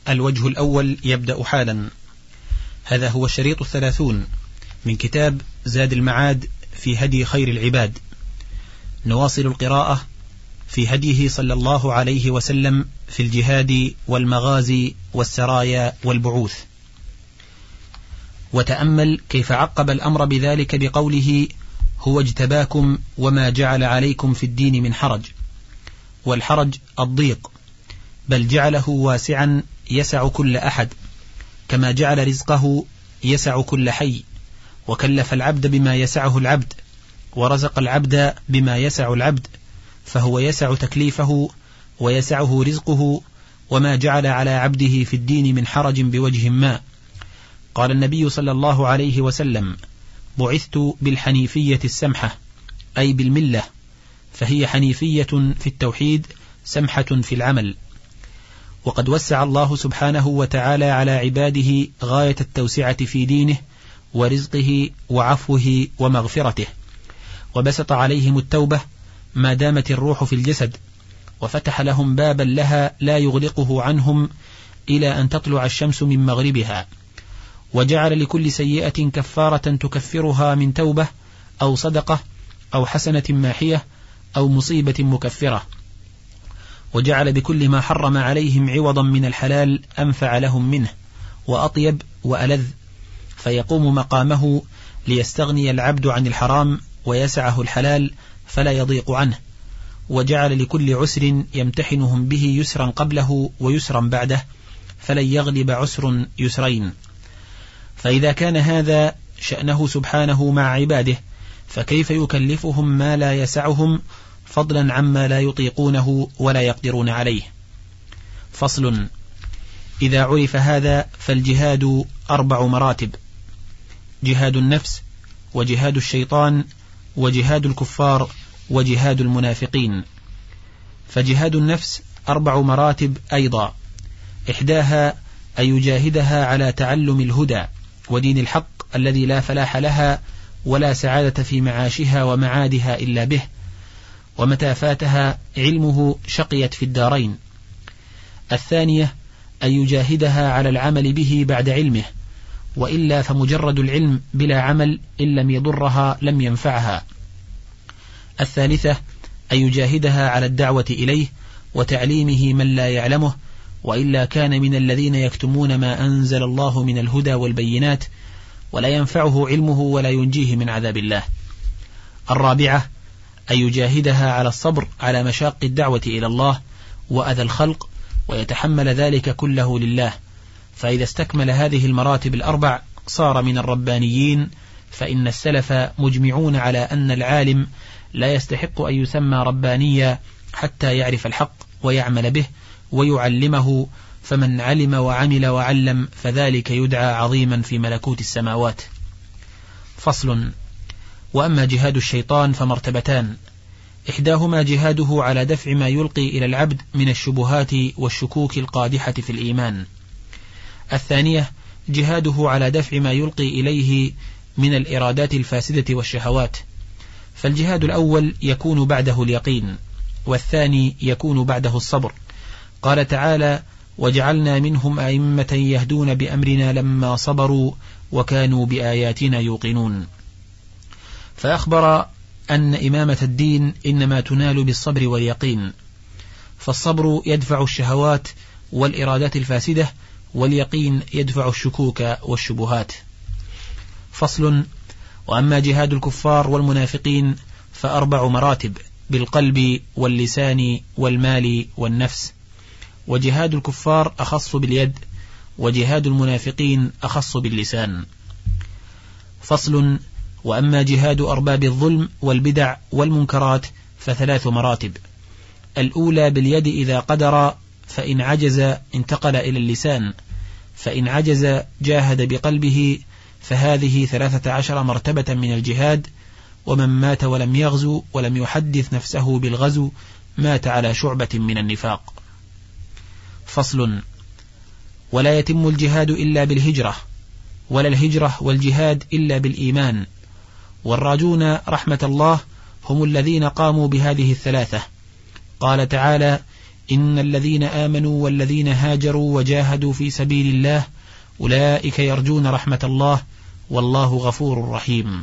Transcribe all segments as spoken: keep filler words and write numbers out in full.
الوجه الأول يبدأ حالا. هذا هو الشريط الثلاثون من كتاب زاد المعاد في هدي خير العباد. نواصل القراءة في هديه صلى الله عليه وسلم في الجهاد والمغازي والسرايا والبعوث. وتأمل كيف عقب الأمر بذلك بقوله: هو اجتباكم وما جعل عليكم في الدين من حرج. والحرج الضيق، بل جعله واسعا يسع كل أحد، كما جعل رزقه يسع كل حي، وكلف العبد بما يسعه العبد، ورزق العبد بما يسع العبد، فهو يسع تكليفه ويسعه رزقه، وما جعل على عبده في الدين من حرج بوجه ما. قال النبي صلى الله عليه وسلم: بعثت بالحنيفية السمحة، أي بالملة، فهي حنيفية في التوحيد سمحة في العمل. وقد وسع الله سبحانه وتعالى على عباده غاية التوسعة في دينه ورزقه وعفوه ومغفرته، وبسط عليهم التوبة ما دامت الروح في الجسد، وفتح لهم بابا لها لا يغلقه عنهم إلى أن تطلع الشمس من مغربها، وجعل لكل سيئة كفارة تكفرها من توبة أو صدقة أو حسنة ماحية أو مصيبة مكفرة، وجعل بكل ما حرم عليهم عوضا من الحلال أنفع لهم منه وأطيب وألذ، فيقوم مقامه ليستغني العبد عن الحرام ويسعه الحلال فلا يضيق عنه، وجعل لكل عسر يمتحنهم به يسرا قبله ويسرا بعده، فلن يغلب عسر يسرين. فإذا كان هذا شأنه سبحانه مع عباده، فكيف يكلفهم ما لا يسعهم، فضلا عما لا يطيقونه ولا يقدرون عليه. فصل. إذا عرف هذا فالجهاد أربع مراتب: جهاد النفس، وجهاد الشيطان، وجهاد الكفار، وجهاد المنافقين. فجهاد النفس أربع مراتب أيضا: إحداها أن يجاهدها على تعلم الهدى ودين الحق الذي لا فلاح لها ولا سعادة في معاشها ومعادها إلا به، ومتى فاتها علمه شقيت في الدارين. الثانية أن يجاهدها على العمل به بعد علمه، وإلا فمجرد العلم بلا عمل إن لم يضرها لم ينفعها. الثالثة أن يجاهدها على الدعوة إليه وتعليمه من لا يعلمه، وإلا كان من الذين يكتمون ما أنزل الله من الهدى والبينات، ولا ينفعه علمه ولا ينجيه من عذاب الله. الرابعة أن يجاهدها على الصبر على مشاق الدعوة إلى الله وأذى الخلق، ويتحمل ذلك كله لله، فإذا استكمل هذه المراتب الأربع صار من الربانيين. فإن السلف مجمعون على أن العالم لا يستحق أن يسمى ربانيا حتى يعرف الحق ويعمل به ويعلمه، فمن علم وعمل وعلم فذلك يدعى عظيما في ملكوت السماوات. فصل. وأما جهاد الشيطان فمرتبتان: إحداهما جهاده على دفع ما يلقي إلى العبد من الشبهات والشكوك القادحة في الإيمان. الثانية جهاده على دفع ما يلقي إليه من الإرادات الفاسدة والشهوات. فالجهاد الأول يكون بعده اليقين، والثاني يكون بعده الصبر. قال تعالى: وجعلنا منهم أئمة يهدون بأمرنا لما صبروا وكانوا بآياتنا يوقنون. فأخبر أن إمامة الدين إنما تنال بالصبر واليقين، فالصبر يدفع الشهوات والإرادات الفاسدة، واليقين يدفع الشكوك والشبهات. فصل. وأما جهاد الكفار والمنافقين فأربع مراتب: بالقلب واللسان والمال والنفس. وجهاد الكفار أخص باليد، وجهاد المنافقين أخص باللسان. فصل. وأما جهاد أرباب الظلم والبدع والمنكرات فثلاث مراتب: الأولى باليد إذا قدر، فإن عجز انتقل إلى اللسان، فإن عجز جاهد بقلبه، فهذه ثلاثة عشر مرتبة من الجهاد. ومن مات ولم يغزو ولم يحدث نفسه بالغزو مات على شعبة من النفاق. فصل. ولا يتم الجهاد إلا بالهجرة، ولا الهجرة والجهاد إلا بالإيمان. والراجون رحمة الله هم الذين قاموا بهذه الثلاثة. قال تعالى: إن الذين آمنوا والذين هاجروا وجاهدوا في سبيل الله أولئك يرجون رحمة الله والله غفور رحيم.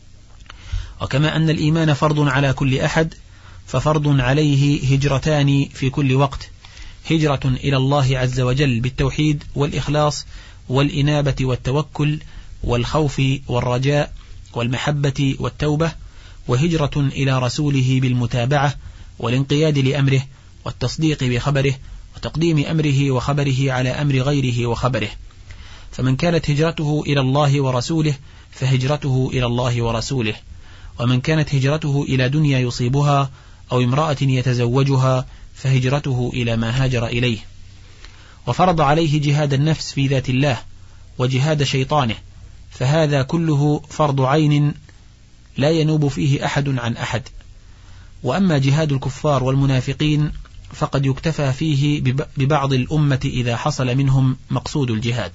وكما أن الإيمان فرض على كل أحد ففرض عليه هجرتان في كل وقت، هجرة إلى الله عز وجل بالتوحيد والإخلاص والإنابة والتوكل والخوف والرجاء والمحبة والتوبة، وهجرة إلى رسوله بالمتابعة والانقياد لأمره والتصديق بخبره وتقديم أمره وخبره على أمر غيره وخبره. فمن كانت هجرته إلى الله ورسوله فهجرته إلى الله ورسوله، ومن كانت هجرته إلى دنيا يصيبها أو امرأة يتزوجها فهجرته إلى ما هاجر إليه. وفرض عليه جهاد النفس في ذات الله وجهاد شيطانه، فهذا كله فرض عين لا ينوب فيه أحد عن أحد. وأما جهاد الكفار والمنافقين فقد يكتفى فيه ببعض الأمة إذا حصل منهم مقصود الجهاد.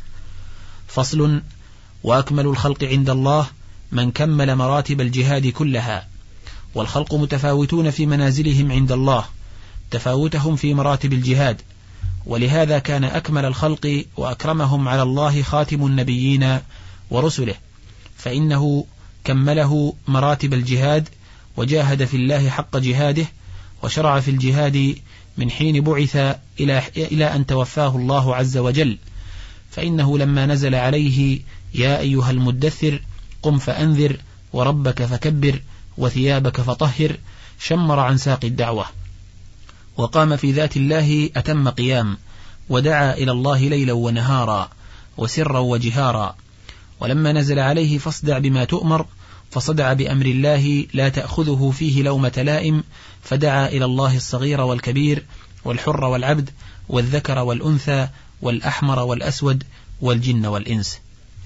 فصل. وأكمل الخلق عند الله من كمل مراتب الجهاد كلها، والخلق متفاوتون في منازلهم عند الله تفاوتهم في مراتب الجهاد، ولهذا كان أكمل الخلق وأكرمهم على الله خاتم النبيين ورسله، فإنه كمله مراتب الجهاد وجاهد في الله حق جهاده، وشرع في الجهاد من حين بعث إلى, إلى أن توفاه الله عز وجل. فإنه لما نزل عليه يا أيها المدثر قم فأنذر وربك فكبر وثيابك فطهر شمر عن ساق الدعوة، وقام في ذات الله أتم قيام، ودعا إلى الله ليلا ونهارا وسرا وجهارا. ولما نزل عليه فاصدع بما تؤمر فصدع بأمر الله لا تأخذه فيه لومة لائم، فدعا إلى الله الصغير والكبير والحر والعبد والذكر والأنثى والأحمر والأسود والجن والإنس.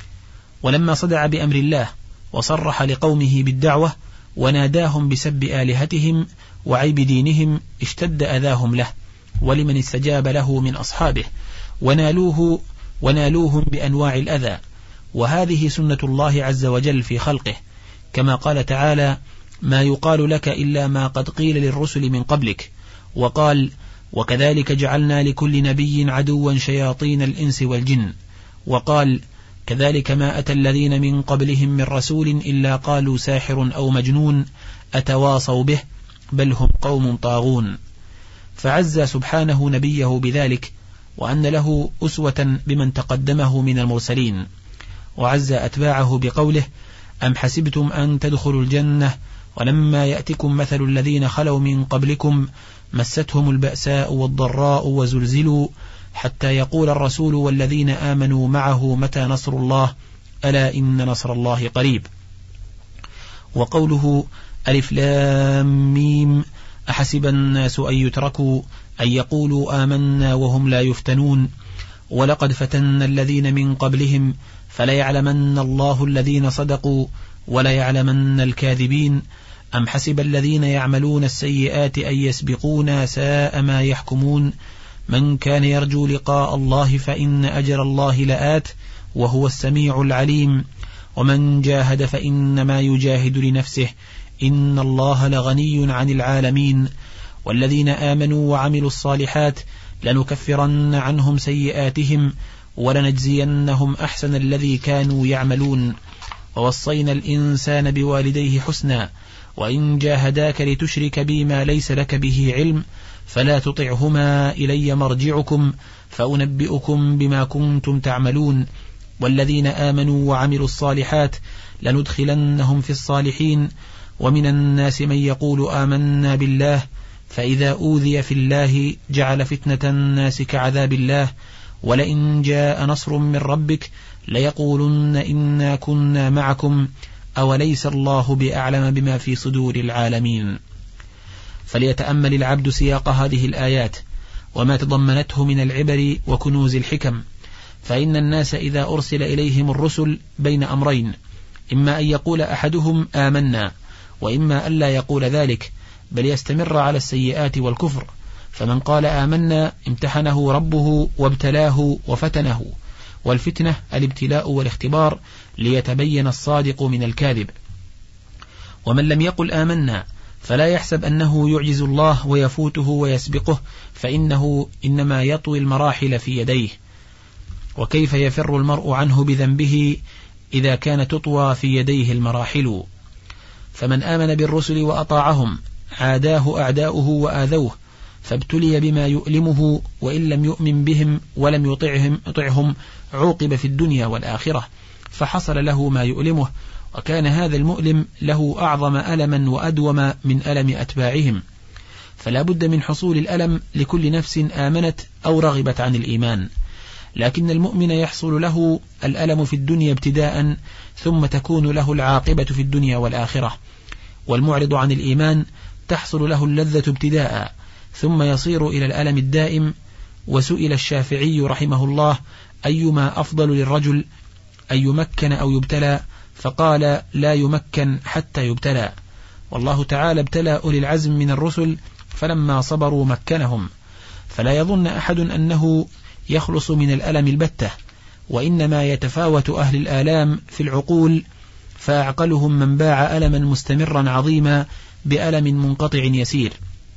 ولما صدع بأمر الله وصرح لقومه بالدعوة وناداهم بسب آلهتهم وعيب دينهم اشتد أذاهم له ولمن استجاب له من أصحابه، ونالوه ونالوهم بأنواع الأذى. وهذه سنة الله عز وجل في خلقه، كما قال تعالى ما يقال لك إلا ما قد قيل للرسل من قبلك، وقال وكذلك جعلنا لكل نبي عدوا شياطين الإنس والجن، وقال كذلك ما أتى الذين من قبلهم من رسول إلا قالوا ساحر أو مجنون أتواصوا به بل هم قوم طاغون. فعز سبحانه نبيه بذلك، وأن له أسوة بمن تقدمه من المرسلين، وعز أتباعه بقوله أم حسبتم أن تدخلوا الجنة ولما يأتكم مثل الذين خلوا من قبلكم مستهم البأساء والضراء وزلزلوا حتى يقول الرسول والذين آمنوا معه متى نصر الله ألا إن نصر الله قريب. وقوله ألف لام ميم أحسب الناس أن يتركوا أن يقولوا آمنا وهم لا يفتنون ولقد فتن الذين من قبلهم فليعلمن الله الذين صدقوا وليعلمن الكاذبين أم حسب الذين يعملون السيئات أن يسبقونا ساء ما يحكمون من كان يرجو لقاء الله فإن أجر الله لآت وهو السميع العليم ومن جاهد فإنما يجاهد لنفسه إن الله لغني عن العالمين والذين آمنوا وعملوا الصالحات لنكفرن عنهم سيئاتهم ولنجزينهم أحسن الذي كانوا يعملون ووصينا الإنسان بوالديه حسنا وإن جاهداك لتشرك بي ما ليس لك به علم فلا تطعهما إلي مرجعكم فأنبئكم بما كنتم تعملون والذين آمنوا وعملوا الصالحات لندخلنهم في الصالحين ومن الناس من يقول آمنا بالله فإذا أوذي في الله جعل فتنة الناس كعذاب الله ولئن جاء نصر من ربك ليقولن إنا كنا معكم أوليس الله بأعلم بما في صدور العالمين. فليتأمل العبد سياق هذه الآيات وما تضمنته من العبر وكنوز الحكم، فإن الناس إذا أرسل إليهم الرسل بين أمرين، إما أن يقول أحدهم آمنا وإما أن لا يقول ذلك بل يستمر على السيئات والكفر. فمن قال آمنا امتحنه ربه وابتلاه وفتنه، والفتنة الابتلاء والاختبار ليتبين الصادق من الكاذب. ومن لم يقل آمنا فلا يحسب أنه يعجز الله ويفوته ويسبقه، فإنه إنما يطوي المراحل في يديه. وكيف يفر المرء عنه بذنبه إذا كان تطوى في يديه المراحل؟ فمن آمن بالرسل وأطاعهم عاداه أعداؤه وآذوه، فابتلي بما يؤلمه، وإن لم يؤمن بهم ولم يطعهم, يطعهم عوقب في الدنيا والآخرة، فحصل له ما يؤلمه، وكان هذا المؤلم له أعظم ألما وأدوم من ألم أتباعهم. فلا بد من حصول الألم لكل نفس آمنت أو رغبت عن الإيمان، لكن المؤمن يحصل له الألم في الدنيا ابتداء، ثم تكون له العاقبة في الدنيا والآخرة. والمعرض عن الإيمان تحصل له اللذة ابتداء، ثم يصير إلى الألم الدائم. وسئل الشافعي رحمه الله أيما أفضل للرجل، أن يمكن أو يبتلى؟ فقال لا يمكن حتى يبتلى. والله تعالى ابتلى أولي العزم من الرسل فلما صبروا مكنهم. فلا يظن أحد أنه يخلص من الألم البتة، وإنما يتفاوت أهل الآلام في العقول، فأعقلهم من باع ألما مستمرا عظيما بألم منقطع يسير،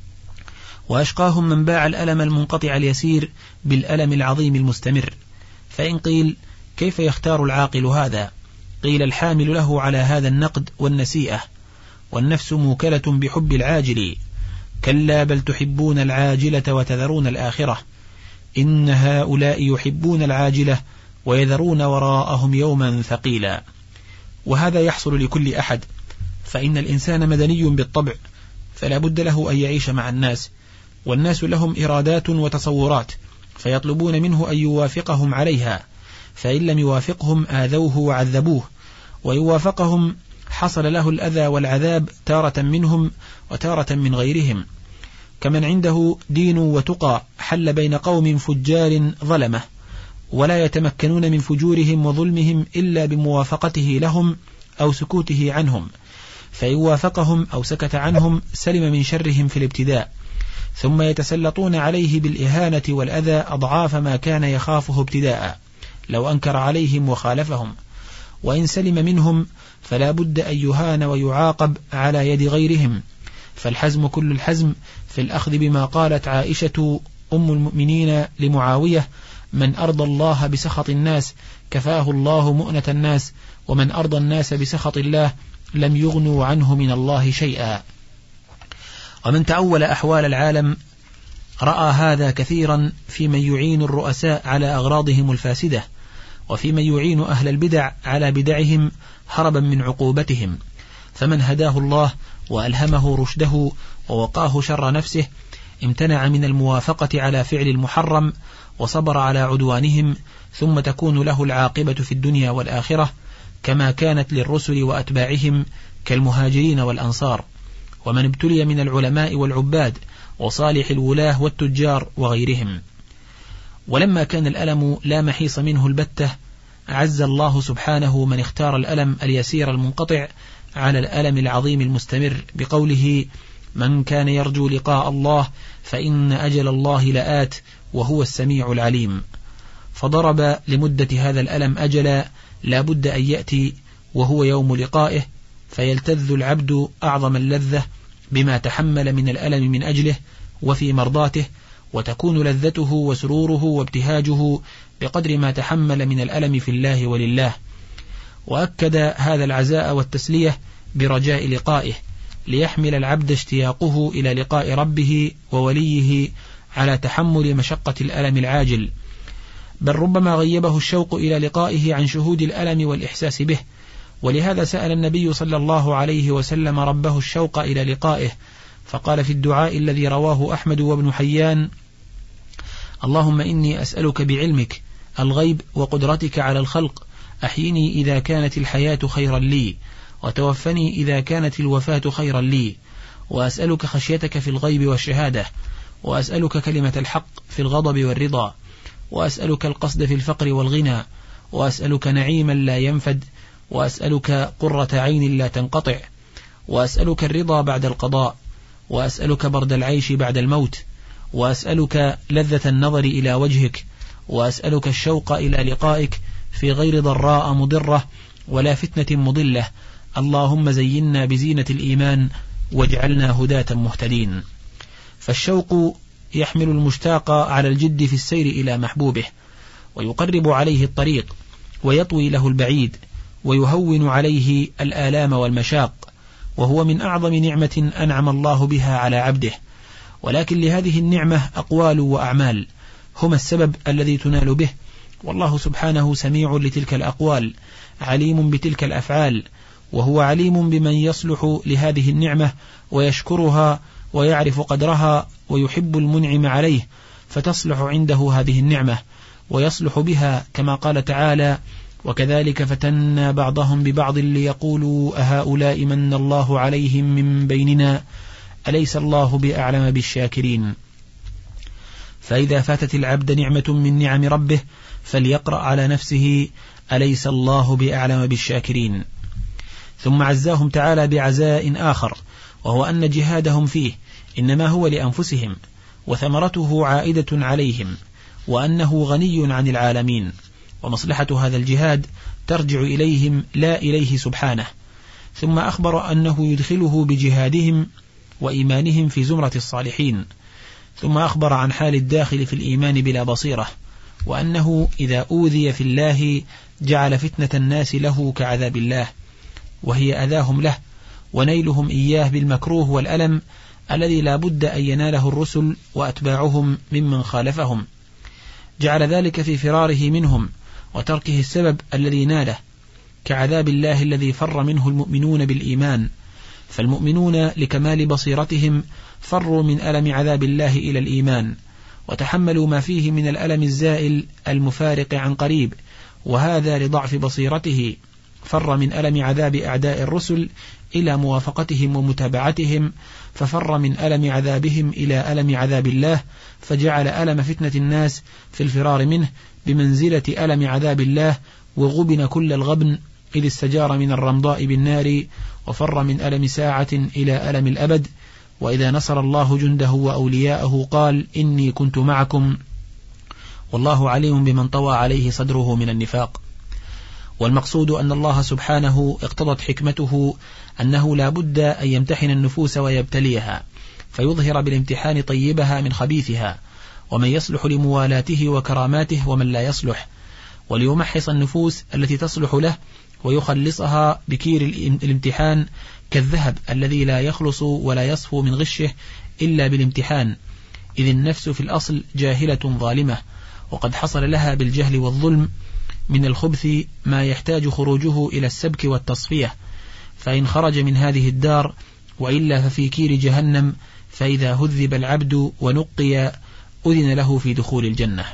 وأشقاهم من باع الألم المنقطع اليسير بالألم العظيم المستمر. فإن قيل كيف يختار العاقل هذا؟ قيل الحامل له على هذا النقد والنسيئة، والنفس موكلة بحب العاجل، كلا بل تحبون العاجلة وتذرون الآخرة، إن هؤلاء يحبون العاجلة ويذرون وراءهم يوما ثقيلا. وهذا يحصل لكل أحد، فإن الإنسان مدني بالطبع، فلا بد له أن يعيش مع الناس، والناس لهم إرادات وتصورات، فيطلبون منه أن يوافقهم عليها، فإن لم يوافقهم آذوه وعذبوه، ويوافقهم حصل له الأذى والعذاب تارة منهم وتارة من غيرهم. كمن عنده دين وتقى حل بين قوم فجار ظلمه، ولا يتمكنون من فجورهم وظلمهم إلا بموافقته لهم أو سكوته عنهم، فإن وافقهم أو سكت عنهم سلم من شرهم في الابتداء، ثم يتسلطون عليه بالإهانة والأذى أضعاف ما كان يخافه ابتداء لو أنكر عليهم وخالفهم. وإن سلم منهم فلا بد أن يهان ويعاقب على يد غيرهم. فالحزم كل الحزم في الأخذ بما قالت عائشة أم المؤمنين لمعاوية: من أرضى الله بسخط الناس كفاه الله مؤنة الناس، ومن أرضى الناس بسخط الله لم يغنوا عنه من الله شيئا. ومن تأول أحوال العالم رأى هذا كثيرا في من يعين الرؤساء على أغراضهم الفاسدة، وفي من يعين أهل البدع على بدعهم هربا من عقوبتهم. فمن هداه الله وألهمه رشده ووقاه شر نفسه امتنع من الموافقة على فعل المحرم وصبر على عدوانهم، ثم تكون له العاقبة في الدنيا والآخرة، كما كانت للرسل وأتباعهم كالمهاجرين والأنصار. ومن ابتلي من العلماء والعباد وصالح الولاة والتجار وغيرهم. ولما كان الألم لا محيص منه البتة، عز الله سبحانه من اختار الألم اليسير المنقطع على الألم العظيم المستمر بقوله: من كان يرجو لقاء الله فإن أجل الله لآت وهو السميع العليم. فضرب لمدة هذا الألم أجلا لا بد أن يأتي، وهو يوم لقائه، فيلتذ العبد أعظم اللذة بما تحمل من الألم من أجله وفي مرضاته، وتكون لذته وسروره وابتهاجه بقدر ما تحمل من الألم في الله ولله. وأكد هذا العزاء والتسلية برجاء لقائه، ليحمل العبد اشتياقه إلى لقاء ربه ووليه على تحمل مشقة الألم العاجل، بل ربما غيبه الشوق إلى لقائه عن شهود الألم والإحساس به. ولهذا سأل النبي صلى الله عليه وسلم ربه الشوق إلى لقائه، فقال في الدعاء الذي رواه أحمد وابن حيان: اللهم إني أسألك بعلمك الغيب وقدرتك على الخلق، أحيني إذا كانت الحياة خيرا لي، وتوفني إذا كانت الوفاة خيرا لي، وأسألك خشيتك في الغيب والشهادة، وأسألك كلمة الحق في الغضب والرضا، وأسألك القصد في الفقر والغنى، وأسألك نعيما لا ينفد، وأسألك قرة عين لا تنقطع، وأسألك الرضا بعد القضاء، وأسألك برد العيش بعد الموت، وأسألك لذة النظر إلى وجهك، وأسألك الشوق إلى لقائك في غير ضراء مضرة ولا فتنة مضلة. اللهم زينا بزينة الإيمان واجعلنا هداة مهتدين. فالشوق يحمل المشتاق على الجد في السير إلى محبوبه، ويقرب عليه الطريق، ويطوي له البعيد، ويهون عليه الآلام والمشاق، وهو من أعظم نعمة أنعم الله بها على عبده. ولكن لهذه النعمة أقوال وأعمال هما السبب الذي تنال به، والله سبحانه سميع لتلك الأقوال، عليم بتلك الأفعال، وهو عليم بمن يصلح لهذه النعمة ويشكرها ويعرف قدرها ويحب المنعم عليه، فتصلح عنده هذه النعمة ويصلح بها، كما قال تعالى: وكذلك فتنا بعضهم ببعض ليقولوا أهؤلاء من الله عليهم من بيننا أليس الله بأعلم بالشاكرين. فإذا فاتت العبد نعمة من نعم ربه فليقرأ على نفسه أليس الله بأعلم بالشاكرين. ثم عزاهم تعالى بعزاء آخر، وهو أن جهادهم فيه إنما هو لأنفسهم، وثمرته عائدة عليهم، وأنه غني عن العالمين، ومصلحة هذا الجهاد ترجع إليهم لا إليه سبحانه. ثم أخبر أنه يدخله بجهادهم وإيمانهم في زمرة الصالحين. ثم أخبر عن حال الداخل في الإيمان بلا بصيرة، وأنه إذا أوذي في الله جعل فتنة الناس له كعذاب الله، وهي أذاهم له ونيلهم إياه بالمكروه والألم الذي لا بد أن يناله الرسل وأتباعهم ممن خالفهم. جعل ذلك في فراره منهم وتركه السبب الذي ناله، كعذاب الله الذي فر منه المؤمنون بالإيمان. فالمؤمنون لكمال بصيرتهم فروا من ألم عذاب الله إلى الإيمان، وتحملوا ما فيه من الألم الزائل المفارق عن قريب، وهذا لضعف بصيرته فر من ألم عذاب أعداء الرسل إلى موافقتهم ومتابعتهم، ففر من ألم عذابهم إلى ألم عذاب الله، فجعل ألم فتنة الناس في الفرار منه بمنزلة ألم عذاب الله، وغبن كل الغبن إذ استجار من الرمضاء بالنار، وفر من ألم ساعة إلى ألم الأبد. وإذا نصر الله جنده وأولياءه قال إني كنت معكم، والله عليم بمن طوى عليه صدره من النفاق. والمقصود أن الله سبحانه اقتضت حكمته أنه لا بد أن يمتحن النفوس ويبتليها، فيظهر بالامتحان طيبها من خبيثها، ومن يصلح لموالاته وكراماته ومن لا يصلح، وليمحص النفوس التي تصلح له ويخلصها بكير الامتحان، كالذهب الذي لا يخلص ولا يصفو من غشه إلا بالامتحان، إذ النفس في الأصل جاهلة ظالمة، وقد حصل لها بالجهل والظلم من الخبث ما يحتاج خروجه إلى السبك والتصفية، فإن خرج من هذه الدار وإلا ففي كير جهنم، فإذا هذب العبد ونقي أذن له في دخول الجنة.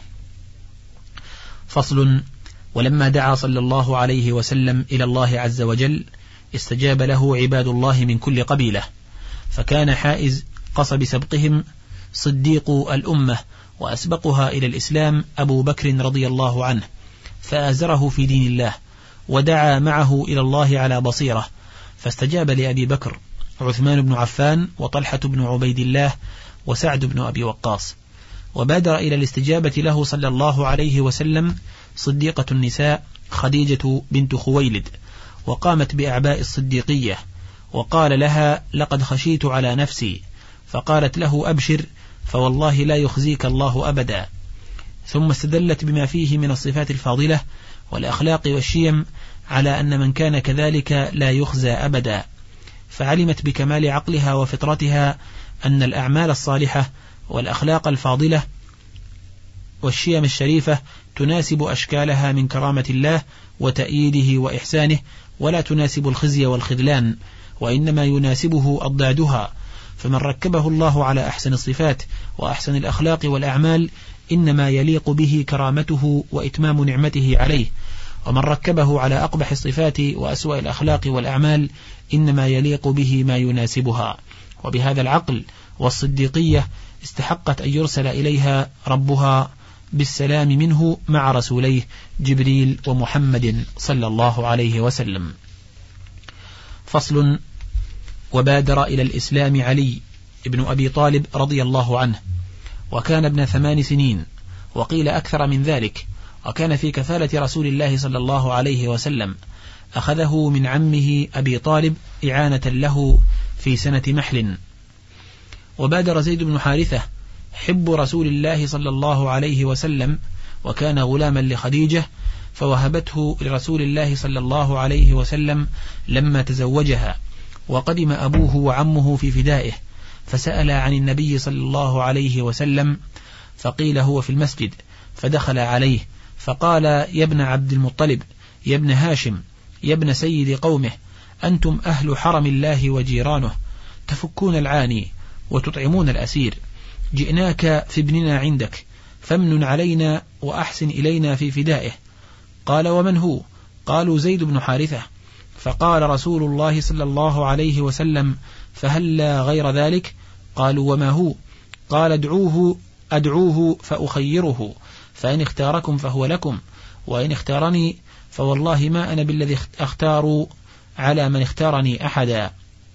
فصل. ولما دعا صلى الله عليه وسلم إلى الله عز وجل استجاب له عباد الله من كل قبيلة، فكان حائز قصب سبقهم صديق الأمة وأسبقها إلى الإسلام أبو بكر رضي الله عنه، فآزره في دين الله ودعا معه إلى الله على بصيرة، فاستجاب لأبي بكر عثمان بن عفان وطلحة بن عبيد الله وسعد بن أبي وقاص. وبادر إلى الاستجابة له صلى الله عليه وسلم صديقة النساء خديجة بنت خويلد، وقامت بأعباء الصديقية، وقال لها لقد خشيت على نفسي، فقالت له أبشر فوالله لا يخزيك الله أبدا. ثم استدلت بما فيه من الصفات الفاضلة والأخلاق والشيم على أن من كان كذلك لا يخزى أبدا، فعلمت بكمال عقلها وفطرتها أن الأعمال الصالحة والأخلاق الفاضلة والشيم الشريفة تناسب أشكالها من كرامة الله وتأييده وإحسانه، ولا تناسب الخزي والخذلان، وإنما يناسبه أضدادها. فمن ركبه الله على أحسن الصفات وأحسن الأخلاق والأعمال إنما يليق به كرامته وإتمام نعمته عليه، ومن ركبه على أقبح الصفات وأسوأ الأخلاق والأعمال إنما يليق به ما يناسبها. وبهذا العقل والصديقية استحقت أن يرسل إليها ربها بالسلام منه مع رسوليه جبريل ومحمد صلى الله عليه وسلم. فصل. وبادر إلى الإسلام علي ابن أبي طالب رضي الله عنه، وكان ابن ثمان سنين، وقيل أكثر من ذلك، وكان في كفالة رسول الله صلى الله عليه وسلم، أخذه من عمه أبي طالب إعانة له في سنة محل. وبادر زيد بن حارثة حب رسول الله صلى الله عليه وسلم، وكان غلاما لخديجة، فوهبته لرسول الله صلى الله عليه وسلم لما تزوجها. وقدم أبوه وعمه في فدائه، فسأل عن النبي صلى الله عليه وسلم، فقيل هو في المسجد، فدخل عليه فقال: يا ابن عبد المطلب، يا ابن هاشم، يا ابن سيد قومه، أنتم أهل حرم الله وجيرانه، تفكون العاني وتطعمون الأسير، جئناك في ابننا عندك، فامنن علينا وأحسن إلينا في فدائه. قال: ومن هو؟ قالوا: زيد بن حارثة. فقال رسول الله صلى الله عليه وسلم: فهلا غير ذلك؟ قالوا: وما هو؟ قال: ادعوه أدعوه فأخيره، فإن اختاركم فهو لكم، وإن اختارني فوالله ما أنا بالذي اختار على من اختارني أحدا.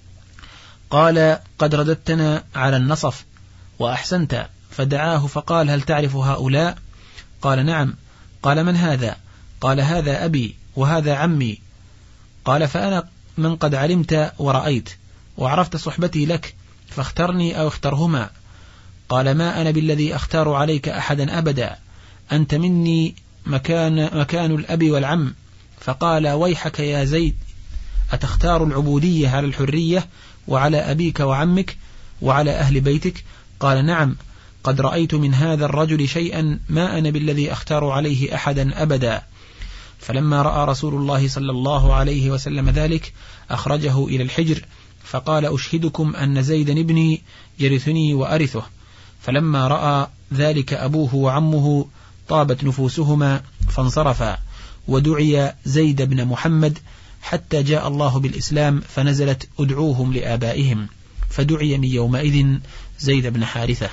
قال: قد رددتنا على النصف وأحسنت. فدعاه فقال: هل تعرف هؤلاء؟ قال: نعم. قال: من هذا؟ قال: هذا أبي وهذا عمي. قال: فأنا من قد علمت ورأيت وعرفت صحبتي لك، فاخترني أو اخترهما. قال: ما أنا بالذي أختار عليك أحدا أبدا، أنت مني مكان, مكان الأب والعم. فقال: ويحك يا زيد، أتختار العبودية على الحرية وعلى أبيك وعمك وعلى أهل بيتك؟ قال: نعم، قد رأيت من هذا الرجل شيئا ما أنا بالذي أختار عليه أحدا أبدا. فلما رأى رسول الله صلى الله عليه وسلم ذلك أخرجه إلى الحجر، فقال: أشهدكم أن زيدا ابني يرثني وأرثه. فلما رأى ذلك أبوه وعمه طابت نفوسهما فانصرفا، ودعي زيد بن محمد حتى جاء الله بالإسلام، فنزلت: ادعوهم لآبائهم، فدعي من يومئذ زيد بن حارثة.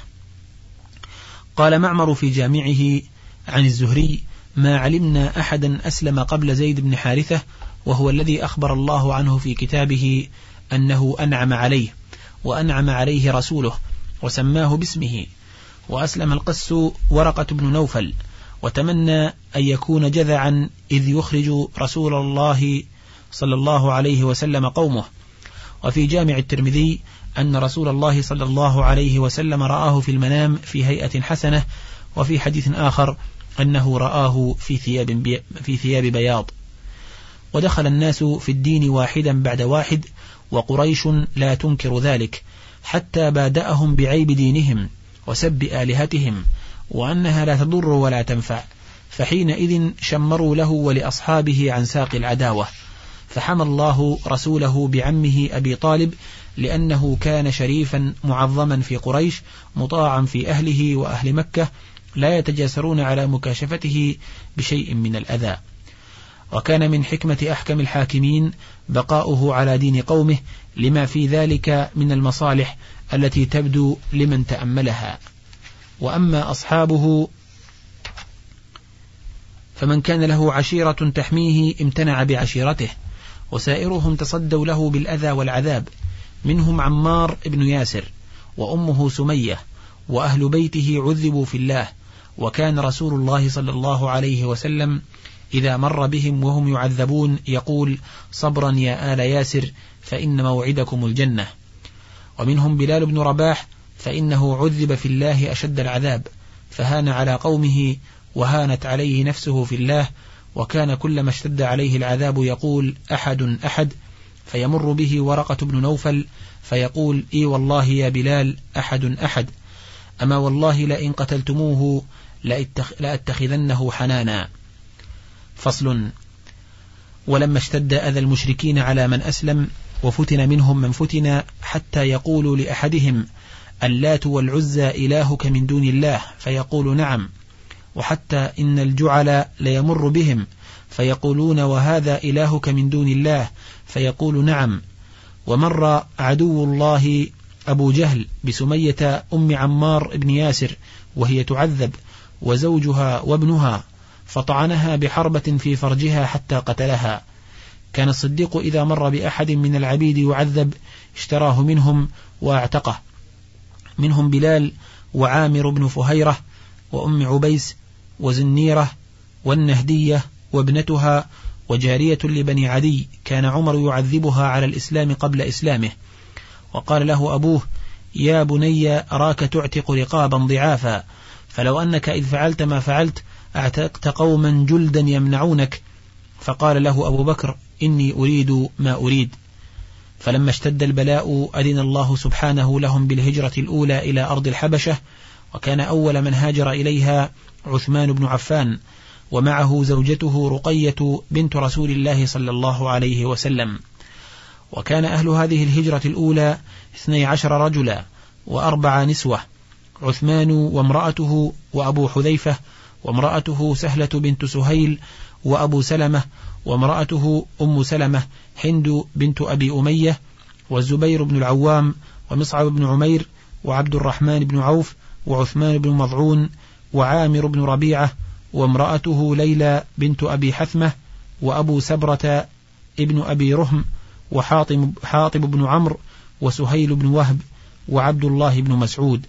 قال معمر في جامعه عن الزهري: ما علمنا أحدا أسلم قبل زيد بن حارثة، وهو الذي أخبر الله عنه في كتابه أنه أنعم عليه، وأنعم عليه رسوله وسماه باسمه. وأسلم القس ورقة بن نوفل، وتمنى أن يكون جذعا إذ يخرج رسول الله صلى الله عليه وسلم قومه. وفي جامع الترمذي أن رسول الله صلى الله عليه وسلم رآه في المنام في هيئة حسنة، وفي حديث آخر أنه رآه في ثياب, بي في ثياب بياض. ودخل الناس في الدين واحدا بعد واحد، وقريش لا تنكر ذلك، حتى بادأهم بعيب دينهم وسب آلهتهم، وأنها لا تضر ولا تنفع، فحينئذ شمروا له ولأصحابه عن ساق العداوة. فحمى الله رسوله بعمه أبي طالب، لأنه كان شريفا معظما في قريش، مطاعا في أهله وأهل مكة، لا يتجاسرون على مكاشفته بشيء من الأذى. وكان من حكمة أحكم الحاكمين بقاؤه على دين قومه، لما في ذلك من المصالح التي تبدو لمن تأملها. وأما أصحابه فمن كان له عشيرة تحميه امتنع بعشيرته، وسائرهم تصدوا له بالأذى والعذاب، منهم عمار بن ياسر وأمه سمية، وأهل بيته عذبوا في الله. وكان رسول الله صلى الله عليه وسلم إذا مر بهم وهم يعذبون يقول: صبرا يا آل ياسر، فإن موعدكم الجنة. ومنهم بلال بن رباح، فإنه عذب في الله أشد العذاب، فهان على قومه وهانت عليه نفسه في الله، وكان كلما اشتد عليه العذاب يقول: أحد أحد، فيمر به ورقة بن نوفل فيقول: إي والله يا بلال أحد أحد، أما والله لئن قتلتموه لأتخذنه حنانا. فصل. ولما اشتد أذى المشركين على من أسلم وفتن منهم من فتن، حتى يقول لأحدهم: اللات والعزى إلهك من دون الله، فيقول: نعم. وحتى إن الجعل ليمر بهم فيقولون: وهذا إلهك من دون الله، فيقول: نعم. ومر عدو الله أبو جهل بسمية أم عمار بن ياسر وهي تعذب، وزوجها وابنها، فطعنها بحربة في فرجها حتى قتلها. كان الصديق إذا مر بأحد من العبيد يعذب اشتراه منهم واعتقه، منهم بلال وعامر بن فهيرة وأم عبيس وزنيرة والنهدية وابنتها وجارية لبني عدي، كان عمر يعذبها على الإسلام قبل إسلامه. وقال له أبوه: يا بني أراك تعتق رقابا ضعافا، فلو أنك إذ فعلت ما فعلت اعتقت قوما جلدا يمنعونك. فقال له أبو بكر: إني أريد ما أريد. فلما اشتد البلاء أذن الله سبحانه لهم بالهجرة الأولى إلى أرض الحبشة، وكان أول من هاجر إليها عثمان بن عفان، ومعه زوجته رقية بنت رسول الله صلى الله عليه وسلم. وكان أهل هذه الهجرة الأولى اثني عشر رجلا وأربع نسوة: عثمان وامرأته وأبو حذيفة وامرأته سهلة بنت سهيل وأبو سلمة وامرأته أم سلمة هند بنت أبي أمية والزبير بن العوام ومصعب بن عمير وعبد الرحمن بن عوف وعثمان بن مضعون وعامر بن ربيعة وامرأته ليلى بنت أبي حثمة وأبو سبرة ابن أبي رهم وحاطب حاطب بن عمرو وسهيل بن وهب وعبد الله بن مسعود.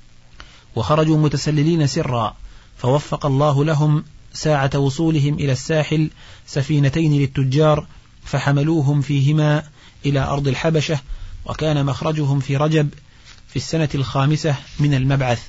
وخرجوا متسللين سرا، فوفق الله لهم ساعة وصولهم إلى الساحل سفينتين للتجار، فحملوهم فيهما إلى أرض الحبشة، وكان مخرجهم في رجب في السنة الخامسة من المبعث.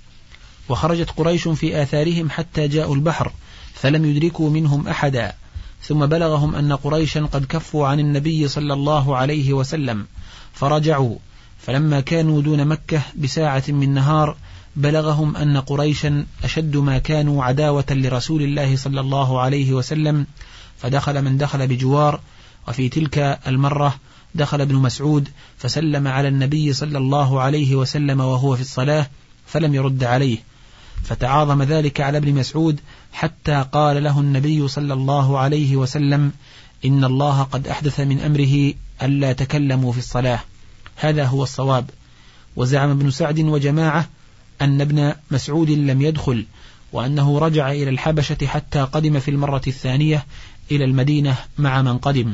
وخرجت قريش في آثارهم حتى جاءوا البحر، فلم يدركوا منهم أحدا، ثم بلغهم أن قريشا قد كفوا عن النبي صلى الله عليه وسلم، فرجعوا. فلما كانوا دون مكة بساعة من نهار بلغهم أن قريشا أشد ما كانوا عداوة لرسول الله صلى الله عليه وسلم، فدخل من دخل بجوار. وفي تلك المرة دخل ابن مسعود فسلم على النبي صلى الله عليه وسلم وهو في الصلاة، فلم يرد عليه، فتعاظم ذلك على ابن مسعود حتى قال له النبي صلى الله عليه وسلم: إن الله قد أحدث من أمره ألا تكلموا في الصلاة. هذا هو الصواب. وزعم ابن سعد وجماعة أن ابن مسعود لم يدخل، وأنه رجع إلى الحبشة حتى قدم في المرة الثانية إلى المدينة مع من قدم.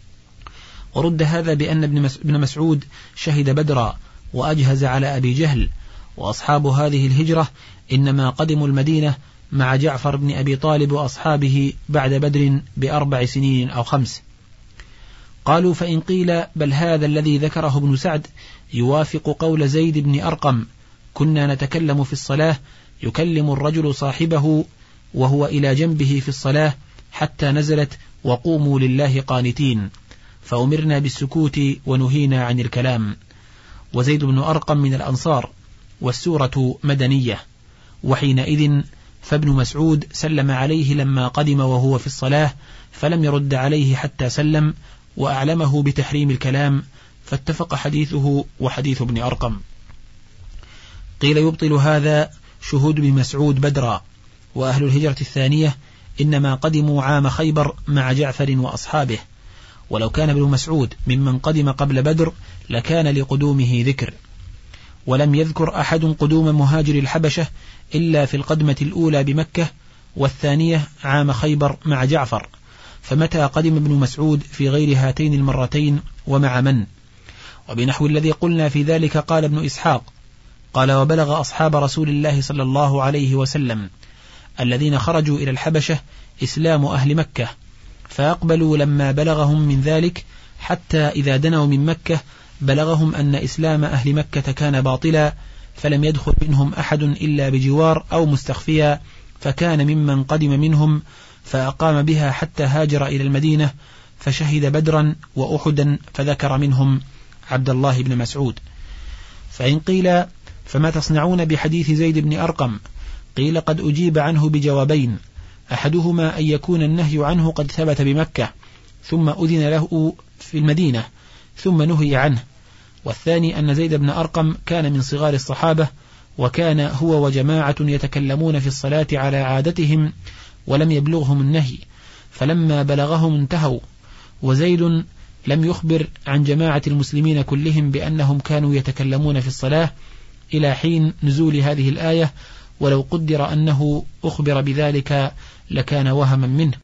ورد هذا بأن ابن مسعود شهد بدرا وأجهز على أبي جهل. وأصحاب هذه الهجرة إنما قدموا المدينة مع جعفر بن أبي طالب وأصحابه بعد بدر بأربع سنين أو خمس. قالوا: فإن قيل بل هذا الذي ذكره ابن سعد يوافق قول زيد بن أرقم: كنا نتكلم في الصلاة يكلم الرجل صاحبه وهو إلى جنبه في الصلاة حتى نزلت: وقوموا لله قانتين، فأمرنا بالسكوت ونهينا عن الكلام. وزيد بن أرقم من الأنصار، والسورة مدنية. وحينئذ فابن مسعود سلم عليه لما قدم وهو في الصلاة، فلم يرد عليه حتى سلم، وأعلمه بتحريم الكلام، فاتفق حديثه وحديث ابن أرقم. قيل يبطل هذا شهود ابن مسعود بدرا. وأهل الهجرة الثانية إنما قدموا عام خيبر مع جعفر وأصحابه، ولو كان ابن مسعود ممن قدم قبل بدر لكان لقدومه ذكر. ولم يذكر أحد قدوم مهاجر الحبشة إلا في القدمة الأولى بمكة، والثانية عام خيبر مع جعفر. فمتى قدم ابن مسعود في غير هاتين المرتين ومع من؟ وبنحو الذي قلنا في ذلك قال ابن إسحاق: قال: وبلغ أصحاب رسول الله صلى الله عليه وسلم الذين خرجوا إلى الحبشة إسلام أهل مكة، فأقبلوا لما بلغهم من ذلك، حتى إذا دنوا من مكة بلغهم أن إسلام أهل مكة كان باطلا، فلم يدخل منهم أحد إلا بجوار أو مستخفيا، فكان ممن قدم منهم فأقام بها حتى هاجر إلى المدينة، فشهد بدرا وأحدا، فذكر منهم عبد الله بن مسعود. فإن قيل فما تصنعون بحديث زيد بن أرقم؟ قيل قد أجيب عنه بجوابين: أحدهما أن يكون النهي عنه قد ثبت بمكة ثم أذن له في المدينة ثم نهي عنه، والثاني أن زيد بن أرقم كان من صغار الصحابة، وكان هو وجماعة يتكلمون في الصلاة على عادتهم ولم يبلغهم النهي، فلما بلغهم انتهوا. وزيد لم يخبر عن جماعة المسلمين كلهم بأنهم كانوا يتكلمون في الصلاة إلى حين نزول هذه الآية، ولو قدر أنه أخبر بذلك لكان وهما منه.